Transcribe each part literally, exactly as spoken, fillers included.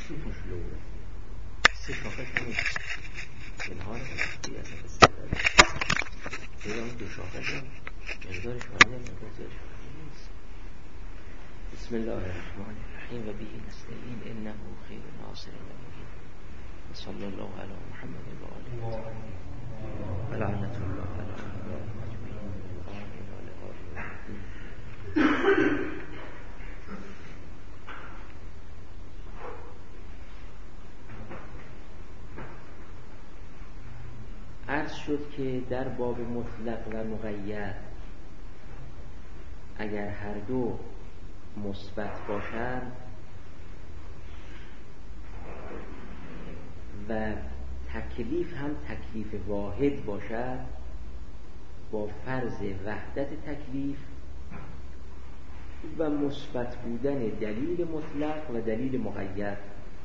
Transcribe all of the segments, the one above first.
مشکل بود سه شاخه کنید اینها رو بسیاری از استفاده دیدم دو شاخه کنید مقدارش معنی مقدار زیادش معنی نیست. بسم الله الرحمن الرحیم و به نستعین انه خیر ناصر و مهین و صلی الله علی محمد و آله و لعنت الله علی اجمعین. آمین و آله. عرض شد که در باب مطلق و مقید اگر هر دو مثبت باشند و تکلیف هم تکلیف واحد باشد با فرض وحدت تکلیف و مثبت بودن دلیل مطلق و دلیل مقید،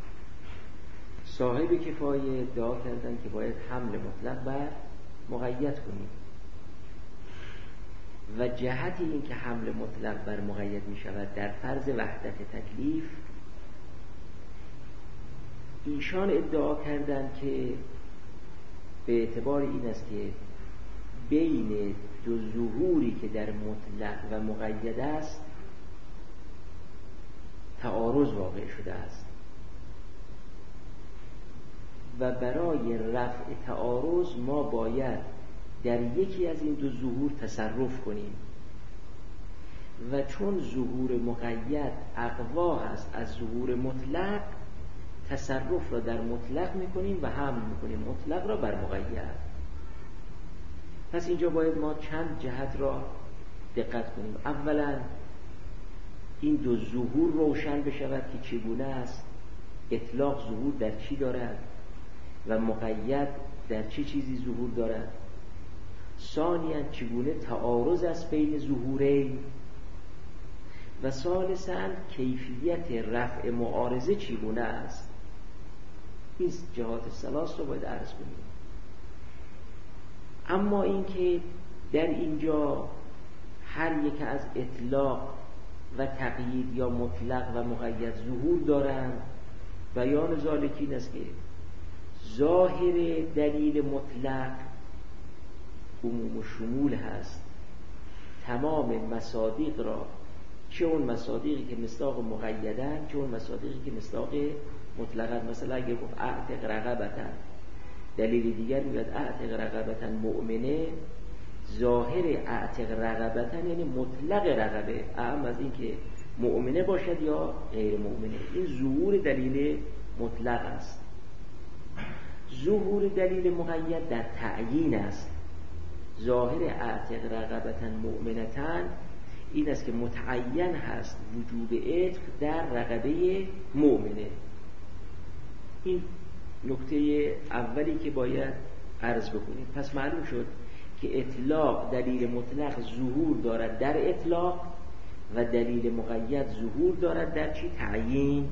صاحب کفایه ادعا کردن که باید حمل مطلق بر مقید کنیم و جهت این که حمل مطلق بر مقید می شود در فرض وحدت تکلیف، ایشان ادعا کردند که به اعتبار این است که بین دو ظهوری که در مطلق و مقید است تعارض واقع شده است و برای رفع تعارض ما باید در یکی از این دو ظهور تصرف کنیم و چون ظهور مقید اقوا هست از ظهور مطلق، تصرف را در مطلق میکنیم و حمل میکنیم مطلق را بر مقید. پس اینجا باید ما چند جهت را دقت کنیم. اولا این دو ظهور روشن بشود که چگونه است، اطلاق ظهور در چی دارد و مقید در چه چیزی ظهور دارد. ثانیاً چگونه تعارض است بین ظهورین و ثالثاً کیفیت رفع معارضه چگونه است. این جهات ثلاث رو باید عرض کنیم. اما اینکه در اینجا هر یک از اطلاق و تقیید یا مطلق و مقید ظهور دارند، بیان ذالک این است که ظاهر دلیل مطلق عموم و شمول هست، تمام مصادیق را، چه اون مصادیقی که مصداق مقیدن چه اون مصادیقی که مصداق مطلقن. مثلا اگر گفت اعتق رقبتن، دلیل دیگر میگه اعتق رقبتن مؤمنه، ظاهر اعتق رقبتن یعنی مطلق رقبه، اعم از این که مؤمنه باشد یا غیر مؤمنه. این ظهور دلیل مطلق است. ظهور دلیل مقید در تعیین است. ظاهر اعتق رقبتن مؤمنتن این است که متعین هست وجوب عتق در رقبه مؤمنه. این نکته اولی که باید عرض بکنیم. پس معلوم شد که اطلاق دلیل مطلق ظهور دارد در اطلاق و دلیل مقید ظهور دارد در چی؟ تعیین.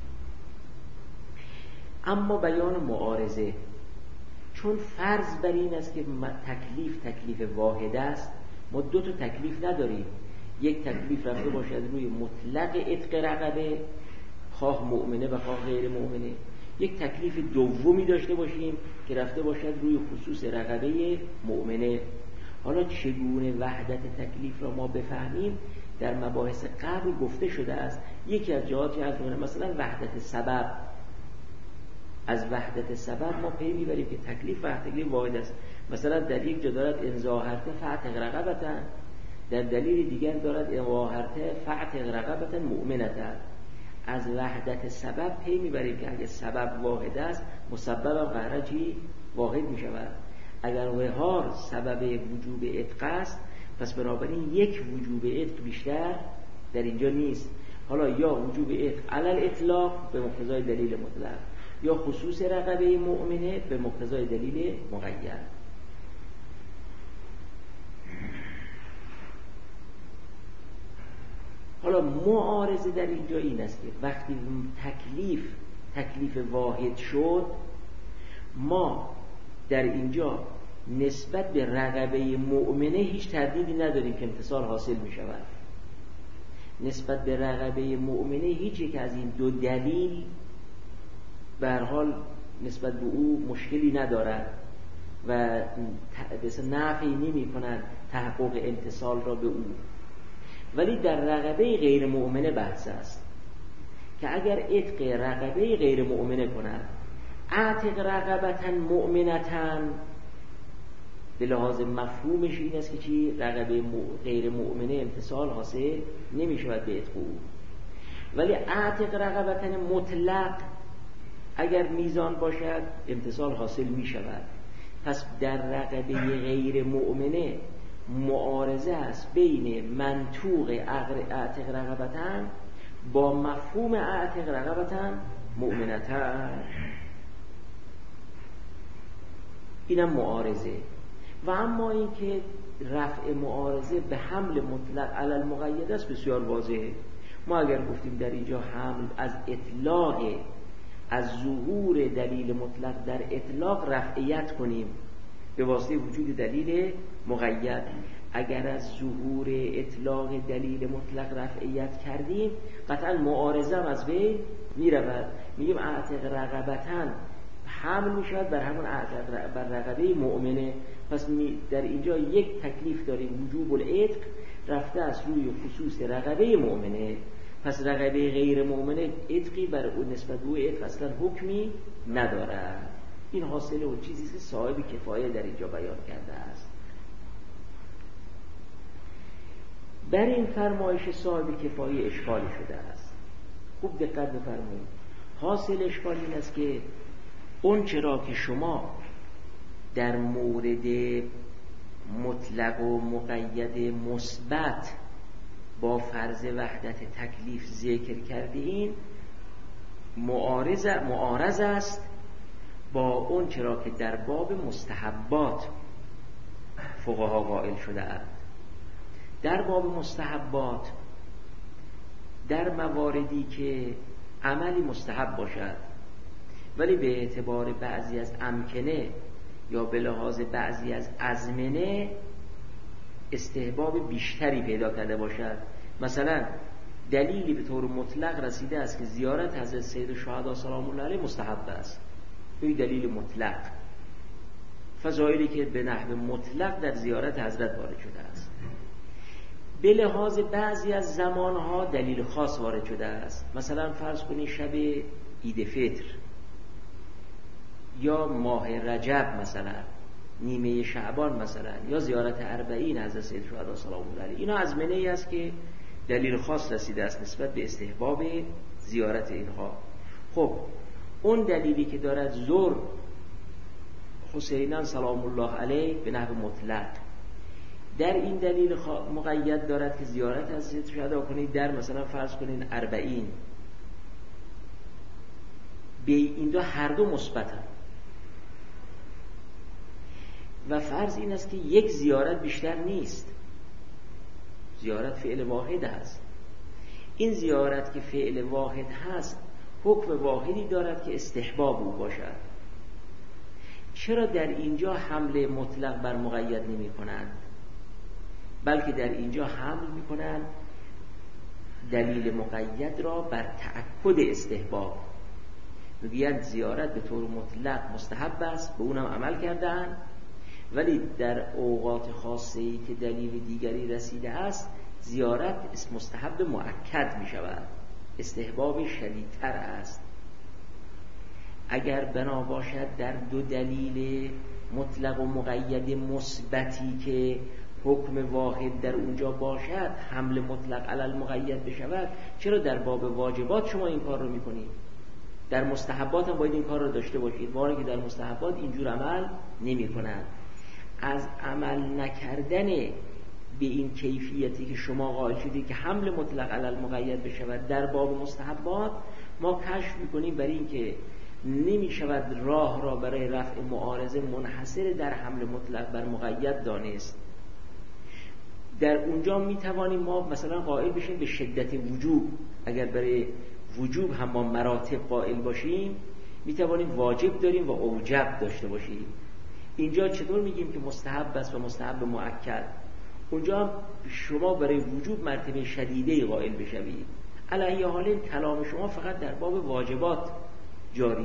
اما بیان معارضه، چون فرض بر این است که تکلیف تکلیف واحد است، ما دو تا تکلیف نداریم. یک تکلیف رفته باشد روی مطلق عتق رقبه، خواه مؤمنه و خواه غیر مؤمنه. یک تکلیف دومی داشته باشیم که رفته باشد روی خصوص رقبه مؤمنه. حالا چگونه وحدت تکلیف را ما بفهمیم در مباحث قبل گفته شده است. یکی از جهاتی از اون مثلا وحدت سبب. از وحدت سبب ما پی میبریم که تکلیف و تکلیف واحد است. مثلا در یک جا دارد انزاهرته فعتق رقبتن، در دلیل دیگر دارد انواهرته فعتق رقبتن مؤمنتن. از وحدت سبب پی میبریم که اگر سبب واحد است مسبب هم قهرجی واحد میشود. اگر وهار سبب وجوب عتق است، پس بنابراین یک وجوب عتق بیشتر در اینجا نیست. حالا یا وجوب عتق علل اطلاق به مقتضای دلیل مطلق، یا خصوص رقبه مؤمنه به مقتضای دلیل مقید. حالا معارضه در اینجا این است که وقتی تکلیف تکلیف واحد شد، ما در اینجا نسبت به رقبه مؤمنه هیچ تردیدی نداریم که امتصال حاصل می شود. نسبت به رقبه مؤمنه هیچ یک از این دو دلیل به هر حال نسبت به او مشکلی ندارد و نفی نمی کند تحقق امتصال را به او. ولی در رقبه غیر مؤمنه بحث است که اگر عتق رقبه غیر مؤمنه کند، اعتق رقبتن مؤمنتن، به لحاظ مفهومش این است که چی؟ رقبه غیر مؤمنه امتصال حاصل نمی شود به عتق او. ولی اعتق رقبتن مطلق اگر میزان باشد امتصال حاصل می شود. پس در رقبه غیر مؤمنه معارضه است بین منطوق اعتق رقبتن با مفهوم اعتق رقبتن مؤمنتن. اینم معارضه. و اما این که رفع معارضه به حمل مطلق علی المقید است بسیار واضحه. ما اگر گفتیم در اینجا حمل از اطلاق، از ظهور دلیل مطلق در اطلاق رفعیت کنیم به واسطه وجود دلیل مقید، اگر از ظهور اطلاق دلیل مطلق رفعیت کردیم قطعا معارضه هم از بین می رود. میگیم اعتق رقبتن حمل می شود بر همون اعتق بر رقبه مؤمنه. پس در اینجا یک تکلیف داریم، وجوب العتق رفته از روی خصوص رقبه مؤمنه. پس رقبه غیر مؤمنه عتقی بر اون نسبت به عتق اصلا حکمی ندارد. این حاصل اون چیزی که صاحب کفایه در اینجا بیان کرده است. بر این فرمایش صاحب کفایه اشکالی شده است. خوب دقت بفرمایید. حاصل اشکال این است که اون چرا که شما در مورد مطلق و مقید مثبت با فرض وحدت تکلیف ذکر کردین معارض معارض است با اون چرا که در باب مستحبات فقها قائل شده اند. در باب مستحبات در مواردی که عملی مستحب باشد ولی به اعتبار بعضی از امکنه یا به لحاظ بعضی از ازمنه استحباب بیشتری پیدا کرده باشد، مثلا دلیلی به طور مطلق رسیده است که زیارت حضرت سید الشهدا سلام الله علیه مستحب است، این دلیل مطلق، فضایلی که به نحو مطلق در زیارت حضرت وارد شده است. به لحاظ بعضی از زمانها دلیل خاص وارد شده است، مثلا فرض کنید شب عید فطر یا ماه رجب، مثلا نیمه شعبان، مثلا یا زیارت اربعین حضرت سید الشهدا سلام الله علیه. اینا از منهی است که دلیل خاص رسیده است نسبت به استحباب زیارت اینها. خب اون دلیلی که دارد زور حسینان سلام الله علیه به نحو مطلق، در این دلیل مقید دارد که زیارت از سید شهدا کنید در مثلا فرض کنید اربعین. به این دو هر دو مثبتند و فرض این است که یک زیارت بیشتر نیست، زیارت فعل واحد است. این زیارت که فعل واحد هست حکم واحدی دارد که استحباب او باشد. چرا در اینجا حمل مطلق بر مقید نمی کنند، بلکه در اینجا حمل می کنند دلیل مقید را بر تأکد استحباب؟ میگویند زیارت به طور مطلق مستحب است، به اونم عمل کردن، ولی در اوقات خاصه‌ای که دلیل دیگری رسیده است زیارت اسم مستحب مؤکد می شود، استحباب شدیدتر است. اگر بنا باشد در دو دلیل مطلق و مقید مثبتی که حکم واحد در اونجا باشد حمل مطلق علی المقید بشود، چرا در باب واجبات شما این کار رو میکنید؟ در مستحبات هم باید این کار رو داشته باشید، وارد که در مستحبات اینجور عمل نمی کنند. از عمل نکردن به این کیفیتی که شما قائل شدید که حمل مطلق علی المقید بشود در باب مستحبات، ما کشف میکنیم برای این که نمی شود راه را برای رفع معارضه منحصر در حمل مطلق بر مقید دانست. در اونجا می توانیم ما مثلا قائل بشیم به شدت وجوب، اگر برای وجوب هم ما مراتب قائل باشیم می توانیم واجب داریم و اوجب داشته باشیم. اینجا چطور میگیم که مستحب است و مستحب مؤکد؟ اونجا شما برای وجوب مرتبه شدیده قائل بشوید. علی حال کلام شما فقط در باب واجبات جاری است.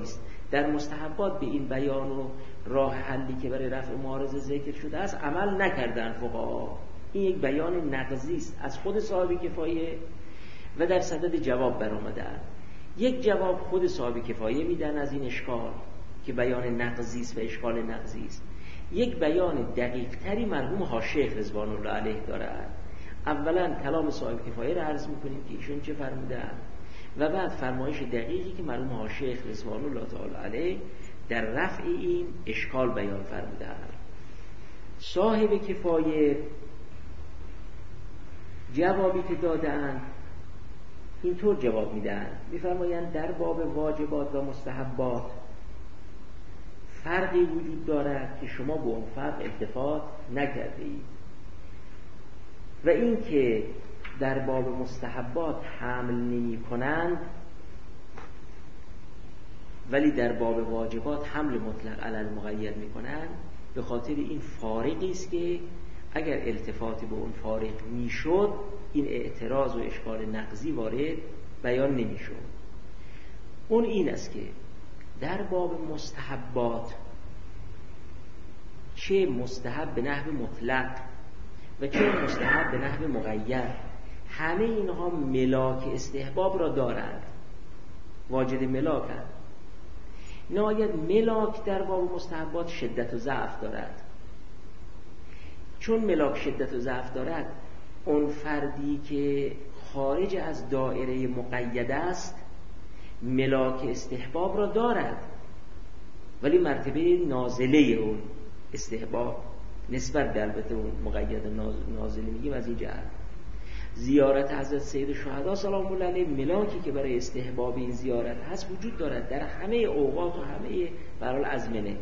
در مستحبات به این بیان و راه حلی که برای رفع معارضه ذکر شده است عمل نکردن فقها. این یک بیان نقضی است از خود صاحب کفایه و در صدد جواب برآمدند. یک جواب خود صاحب کفایه میدن از این اشکال که بیان نقضی است و اشکال نقضی است. یک بیان دقیق تری مرحوم حاشیه رضوان الله علیه دارد. اولا کلام صاحب کفایه را عرض میکنیم که ایشون چه فرمودند و بعد فرمایش دقیقی که مرحوم حاشیه رضوان الله تعالی علیه در رفع این اشکال بیان فرمودند. صاحب کفایه جوابی که دادند اینطور جواب میدن، میفرمایند در باب واجبات و مستحبات فرقی وجود دارد که شما به اون فرق التفات نکرده اید و این که در باب مستحبات حمل نمی کنند ولی در باب واجبات حمل مطلق علی المقید می کنند به خاطر این فارقی است که اگر التفات به اون فارق می شد این اعتراض و اشکال نقضی وارد بیان نمی شد. اون این است که در باب مستحبات چه مستحب به نحو مطلق و چه مستحب به نحو مقید همه اینها ملاک استحباب را دارند، واجد ملاکند. نهایت ملاک در باب مستحبات شدت و ضعف دارد. چون ملاک شدت و ضعف دارد اون فردی که خارج از دایره مقید است ملاک استحباب را دارد ولی مرتبه نازله اون استحباب نسبت به البته اون مقید نازله میگیم از این جهت زیارت حضرت سید الشهدا سلام الله علیه ملاکی که برای استحباب این زیارت هست وجود دارد در همه اوقات و همه برای ازمنه،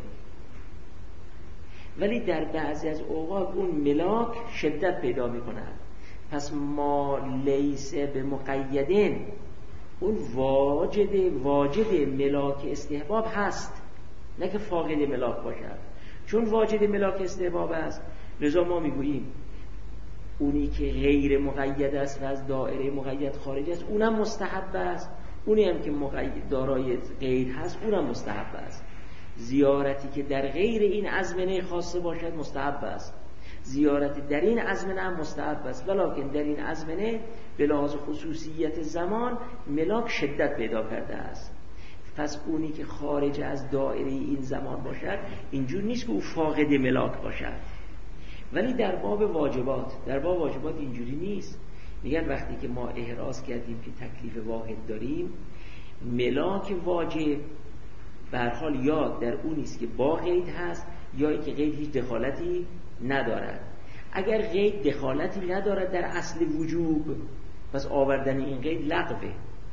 ولی در بعضی از اوقات اون ملاک شدت پیدا می کند. پس ما لیسه به مقیدین اون واجد واجد ملاک استحباب هست نه که فاقد ملاک باشد. چون واجد ملاک استحباب است لذا ما میگوییم اونی که غیر مقید است و از دایره مقید خارج است اونم مستحب است، اونی هم که مقید دارای قید هست اونم مستحب است. زیارتی که در غیر این ازمنه خاصه باشد مستحب است، زیارت در این ازمنه هم مستحب است، ولکن در این ازمنه به لحاظ خصوصیت زمان ملاک شدت پیدا کرده است. پس اونی که خارج از دایره این زمان باشد اینجور نیست که او فاقد ملاک باشد. ولی در باب واجبات در باب واجبات اینجوری نیست. میگن وقتی که ما احراز کردیم که تکلیف واحد داریم ملاک واجب به هر حال یا در اون نیست که با قید هست یا اینکه قید هیچ دخالتی ندارد. اگر قید دخالتی ندارد در اصل وجوب پس آوردن این قید لغوه،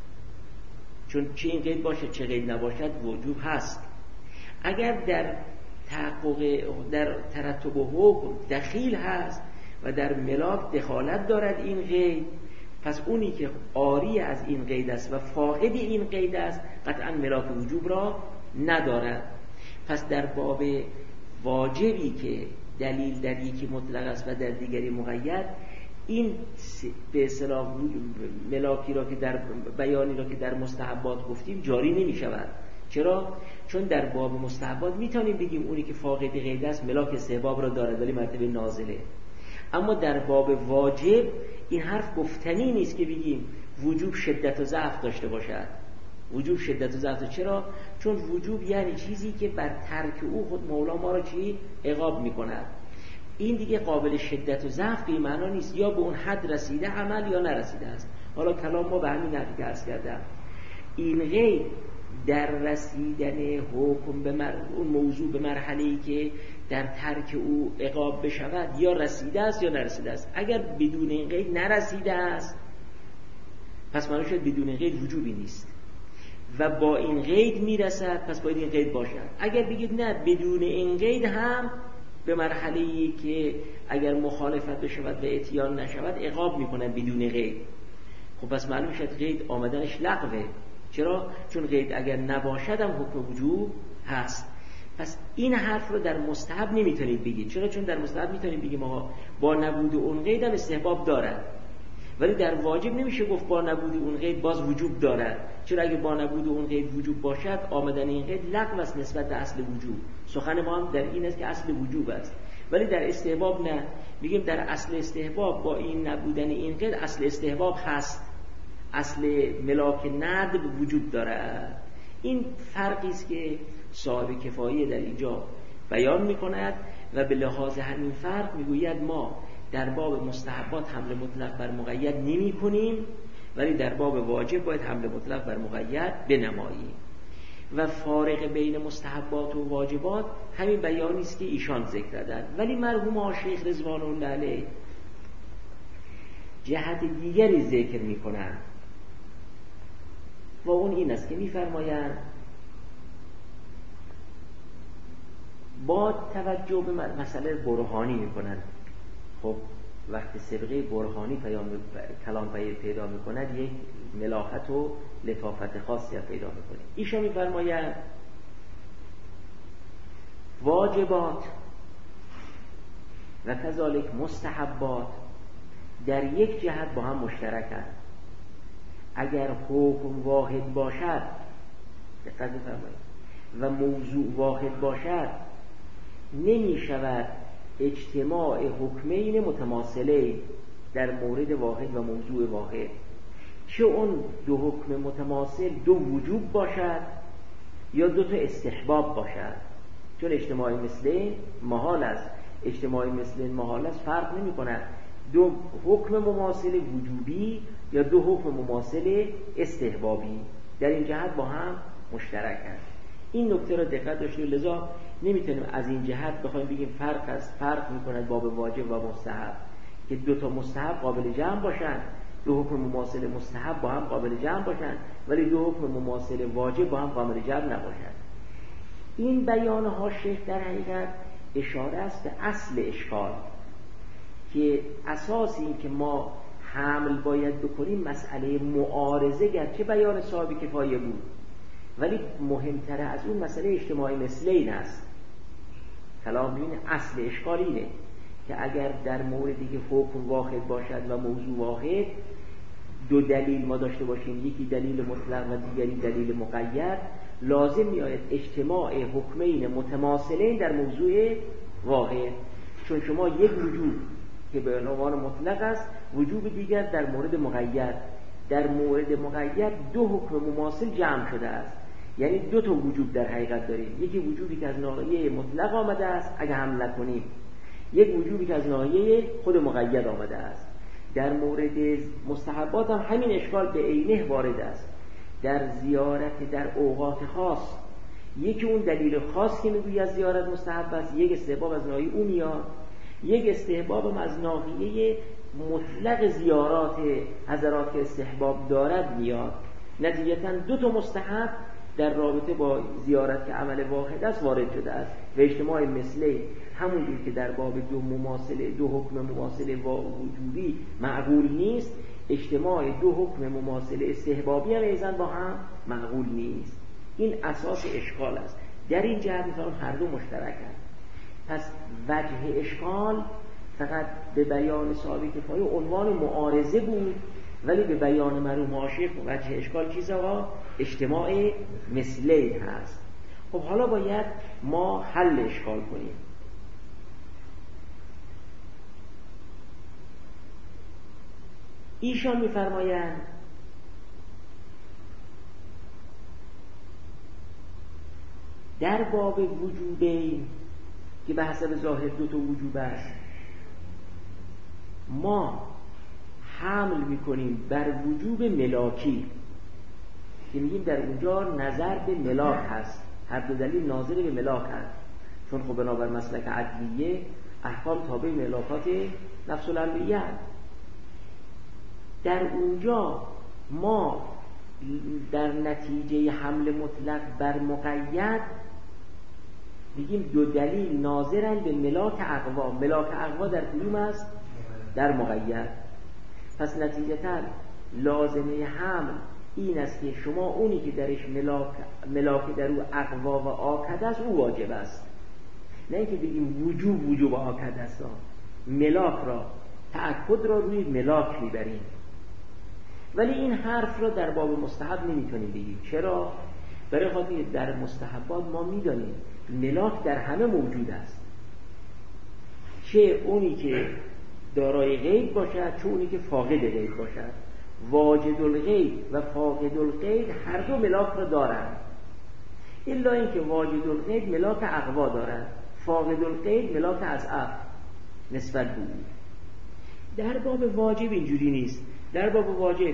چون چه این قید باشه چه قید نباشد وجوب هست. اگر در تحقق در ترتب و حکم دخیل هست و در ملاک دخالت دارد این قید پس اونی که عاری از این قید است و فاقد این قید است قطعا ملاک وجوب را ندارد. پس در باب واجبی که دلیل در یکی مطلق است و در دیگری مقید این به اصطلاح ملاکی را که در بیانی را که در مستحبات گفتیم جاری نمی شود. چرا؟ چون در باب مستحبات میتونیم بگیم اونی که فاقد قید است ملاک استحباب را دارد ولی مرتبه نازله، اما در باب واجب این حرف گفتنی نیست که بگیم وجوب شدت و ضعف داشته باشد. وجوب شدت و ضعف چرا؟ چون وجوب یعنی چیزی که بر ترک او خود مولا ما را چی عقاب میکند. این دیگه قابل شدت و ضعف به معنا نیست یا به اون حد رسیده عمل یا نرسیده است. حالا کلام ما به همین نحوی که عرض کردم این غیر در رسیدن حکم به مر... اون موضوع به مرحله‌ای که در ترک او عقاب بشود یا رسیده است یا نرسیده است. اگر بدون این قید نرسیده است پس معنی شد بدون قید وجوبی نیست و با این قید میرسد پس باید این قید باشد. اگر بگید نه بدون این قید هم به مرحله‌ای که اگر مخالفت بشود و اتیان نشود عقاب میکنن بدون قید، خب پس معلوم شد قید آمدنش لغوه. چرا؟ چون قید اگر نباشد هم حکم وجوب هست. پس این حرف رو در مستحب نمیتونید بگید. چرا؟ چون در مستحب میتونید بگیم آقا با نبود اون قید هم استحباب دارد ولی در واجب نمیشه گفت با نبود اون قید باز وجوب دارد. چرا اگه با نبود اون قید وجوب باشد، آمدن این قید لغو است نسبت به اصل وجوب. سخن ما هم در این است که اصل وجوب است. ولی در استحباب نه، میگیم در اصل استحباب با این نبودن این قید اصل استحباب هست، اصل ملاک ندب وجود دارد. این فرقی است که صاحب کفایه در اینجا بیان میکند و به لحاظ همین فرق میگوید ما در باب مستحبات حمل مطلق بر مقید نمی کنیم، ولی در باب واجب باید حمل مطلق بر مقید بنماییم. و فارق بین مستحبات و واجبات همین بیانی است که ایشان ذکر کردند. ولی مرحوم شیخ رضوان الله علیه جهت دیگری ذکر میکنند و اون این است که میفرمایند با توجه به مسئله برهانی میکنند. خب وقتی سبقه برهانی پیام کلام پیدا میکند یک ملاحت و لطافت خاصی پیدا میکنه. ایشان میفرمایند واجبات و کذالک مستحبات در یک جهت با هم مشترکند. اگر حکم واحد باشد دقت بفرمایید و موضوع واحد باشد، نمی شود اجتماع حکمین متماثلین در مورد واحد و موضوع واحد، چه اون دو حکم متماثل دو وجوب باشد یا دو تا استحباب باشد. چون اجتماع مثلین محال است، اجتماع مثلین محال است، فرق نمی کند دو حکم مماثل وجوبی یا دو حکم مماثل استحبابی در این جهت با هم مشترک است. این نکته را دقت داشته، لذا نمیتونیم از این جهت بخوایم بگیم فرق است، فرق میکند باب واجب و مستحب که دو تا مستحب قابل جمع باشند، دو حکم مماثل مستحب با هم قابل جمع باشند، ولی دو حکم مماثل واجب با هم قابل جمع نباشند. این بیان ها شیخ در حقیقت اشاره است به اصل اشکال که اساس این که ما حمل باید بکنیم مسئله معارضه، گرچه بیان صاحب کفایه بود ولی مهمتره از اون مسئله اجتماعی مثلین است. کلام این اصل اشکال اینه که اگر در موردی که حکم واحد باشد و موضوع واحد دو دلیل ما داشته باشیم، یکی دلیل مطلق و دیگری دلیل مقید، لازم میآید اجتماع حکمین متماثلین در موضوع واحد. چون شما یک وجوب که به عنوان مطلق است، وجوب دیگر در مورد مقید، در مورد مقید دو حکم مماثل جمع شده است، یعنی دو تا وجوب در حقیقت داریم. یکی وجوبی که از ناحیه مطلق آمده است اگه حمل نکنیم، یک وجوبی که از ناحیه خود مقید آمده است. در مورد مستحبات هم همین اشکال به عینه وارد است. در زیارت در اوقات خاص یکی اون دلیل خاص که میگویی از زیارت مستحب است، یک استحباب از ناحیه اون میاد، یک استحباب از ناحیه مطلق زیارات حضرات که استحباب دارد میاد. نتیجتاً دو تا مستحب در رابطه با زیارت که عمل واحد است وارد شده است و اجتماع مثلی همونجور که در باب دو مماثله دو حکم مماثل وجوبی معقول نیست، اجتماع دو حکم مماثل استحبابی هم ایضاً با هم معقول نیست. این اساس اشکال است. در این جهت می‌فرمایم هر دو مشترکند. پس وجه اشکال فقط به بیان صاحب کفایه عنوان معارضه بود، ولی به بیان مرحوم عاشق وجه اشکال چیزها اجتماع مثلی هست. خب حالا باید ما حل اشکال کنیم. ایشان می‌فرمایند در باب وجوبین که به حسب ظاهر دو تا وجوب است، ما حمل میکنیم بر وجوب ملاکی که میگیم در اونجا نظر به ملاک هست، هر دو دلیل ناظر به ملاک هست، چون خب بنابر مسلک عدلیه احکام تابع ملاکات نفس الامریه. در اونجا ما در نتیجه حمل مطلق بر مقید میگیم دو دلیل ناظرن به ملاک اقوا. ملاک اقوا در کدوم است؟ در مقید. پس نتیجتاً لازمه حمل این است که شما اونی که درش ملاک ملاک در او اقوا و آکد است او واجب است، نه اینکه بگیم وجوب وجوب آکد است. ملاک را تأکد را روی ملاک میبریم. ولی این حرف رو در باب مستحب نمیتونیم بگیم. چرا؟ برای خاطر در مستحبات ما میدانیم ملاک در همه موجود است، چه اونی که دارای غیب باشد چه اونی که فاقد غیب باشد. واجد الغیب و فاقد الغیب هر دو ملاک را دارند، الا اینکه واجد الغیب ملاک اقوا دارد، فاقد الغیب ملاک اضعف نسبت به او. در باب واجب اینجوری نیست. در باب واجب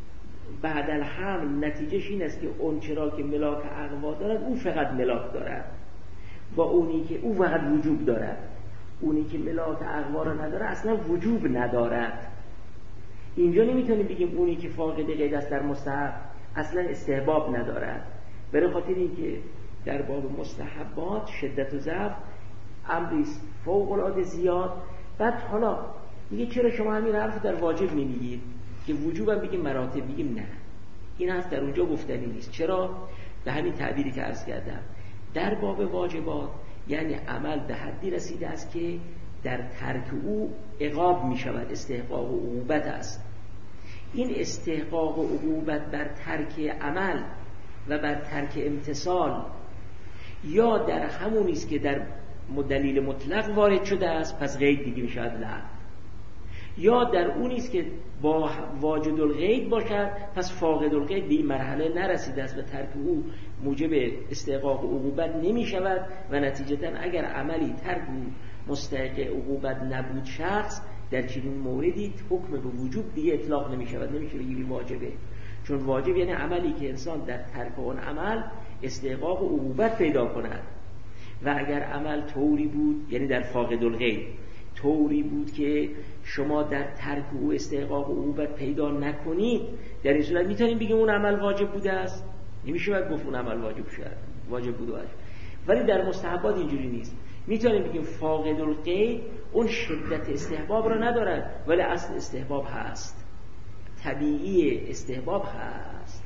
بعد الحمل نتیجهش این است که اون چرا که ملاک اقوا دارد او فقط ملاک دارد، با اونی که او فقط وجوب دارد. اونی که ملاک اقوا را نداره اصلا وجوب ندارد. اینجا نمیتونیم بگیم اونی که فاقد قید است در مستحب اصلا استحباب ندارد، برای خاطر اینکه در باب مستحبات شدت و ضعف امری فوق العاده زیاد. بعد حالا میگه چرا شما همین حرف در واجب نمیگید که وجوب هم بگیم مراتب؟ بگیم نه، این حرف در اونجا گفتنی نیست. چرا؟ به همین تعبیری که عرض کردم، در باب واجبات یعنی عمل به حدی رسیده است که در ترک او عقاب می شود، استحقاق و عقوبت است. این استحقاق و عقوبت بر ترک عمل و بر ترک امتثال یا در همونی است که در دلیل مطلق وارد شده است، پس غیب دیگه می شود لغو، یا در اونی است که با واجد الغیب باشد، پس فاقد الغیب به این مرحله نرسیده است و ترک او موجب استحقاق و عقوبت نمی شود و نتیجتا اگر عملی ترک او مستحق عقوبت نبود شخص، در چنین موردی حکم به وجوب دیگه اطلاق نمی شود، نمیشه بگی واجبه. چون واجب یعنی عملی که انسان در ترک اون عمل استحقاق و عقوبت پیدا کند. و اگر عمل طوری بود، یعنی در فاقد الغیب طوری بود که شما در ترک او استحقاق و عقوبت پیدا نکنید، در این صورت میتونیم بگیم اون عمل واجب بوده است؟ نمیشه باید گفت اون عمل واجب شد، واجب بوده است. ولی در مستحبات اینجوری نیست. میتونیم بگیم فاقد الغیب اون شدت استحباب را ندارد ولی اصل استحباب هست، طبیعی استحباب هست.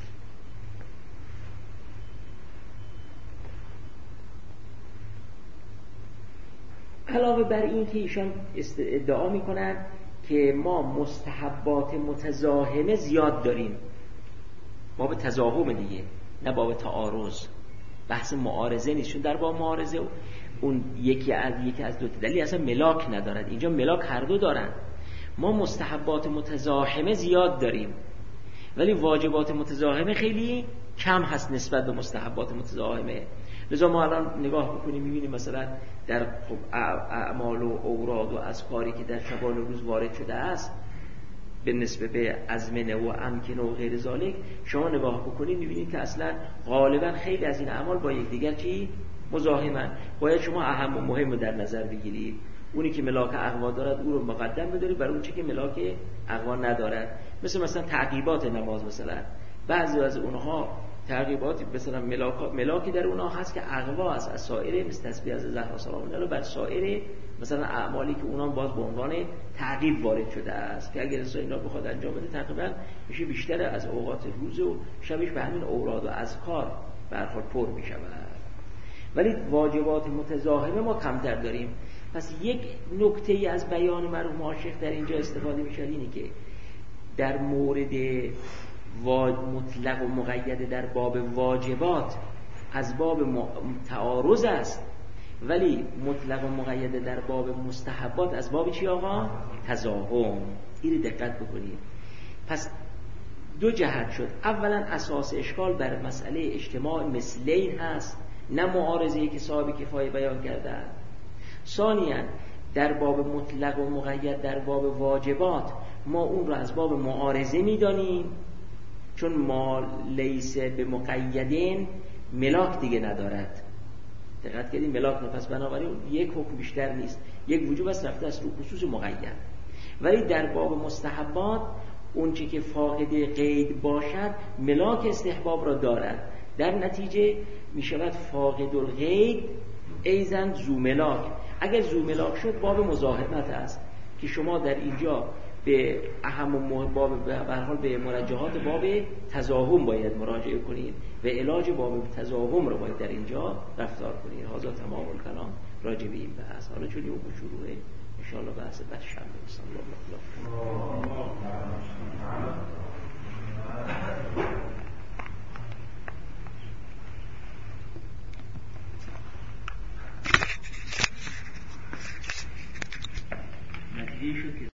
علاوه بر این که ایشان ادعا میکنن که ما مستحبات متزاحمه زیاد داریم، باب تزاحم دیگه نه باب تعارض، بحث معارضه نیست، چون در باب معارضه اون یکی از یکی از دو تا دلیل اصلا ملاک ندارد، اینجا ملاک هر دو دارن. ما مستحبات متزاحمه زیاد داریم ولی واجبات متزاحمه خیلی کم هست نسبت به مستحبات متزاحمه. لذا ما الان نگاه بکنیم میبینیم مثلا در اعمال و اوراد و اذکاری که در شبان روز وارد شده است به نسبت به ازمنه و امکنه و غیر ذالک، شما نگاه بکنید میبینید که اصلا غالبا خیلی از این اعمال با یکدیگر چی مزاحمن. باید شما اهم و مهم رو در نظر بگیرید، اونی که ملاک اقوا دارد او رو مقدم بدارید بر اون چی که ملاک اقوا ندارد. مثل مثلا تعقیبات نماز، مثلا بعضی از اونها تعقیباتی مثلا ملاک ملاکی در اونها هست که اقوا است از سایر، مثل تسبیح از زهرا سلام الله بر سایر مثلا اعمالی که اونها باز به عنوان تعقیب وارد شده است که اگر انسان اینا بخواد انجام بده تقریبا میشه بیشتر از اوقات روز و شبش به همین اوراد و اذکار به هر حال پر میشود. ولی واجبات متزاحمه ما کمتر داریم. پس یک نکته ای از بیان مرحوم عاشق در اینجا استفاده میشه اینه که در مورد مطلق و مقید در باب واجبات از باب تعارض است، ولی مطلق و مقید در باب مستحبات از باب چی آقا؟ تزاحم. این دقت بکنید. پس دو جهت شد. اولا اساس اشکال بر مسئله اجتماع مثلین هست، نه معارضه‌ای که صاحب کفایه بیان کردن. ثانیاً در باب مطلق و مقید در باب واجبات ما اون رو از باب معارضه میدانیم، چون ما لیس به مقیدین ملاک دیگه ندارد. دقت کردین ملاک نه، پس بنابراین یک حکم بیشتر نیست، یک وجوب است رفته است رو خصوص مقید. ولی در باب مستحبات اون چی که فاقد قید باشد ملاک استحباب را دارد، در نتیجه می شود فاقد القید ایزن ذو ملاک. اگر ذو ملاک شد باب مزاحمت است که شما در اینجا به اهم باب به هر حال به مرجحات باب تزاحم باید مراجعه کنید و علاج باب تزاحم رو باید در اینجا رفتار کنید. هذا تمام الکلام راجع به این بحث. حالا چون یوم شروعه ان شاء الله بحث بعد شنبه. صلی الله علیه و آله. نتیجه شد که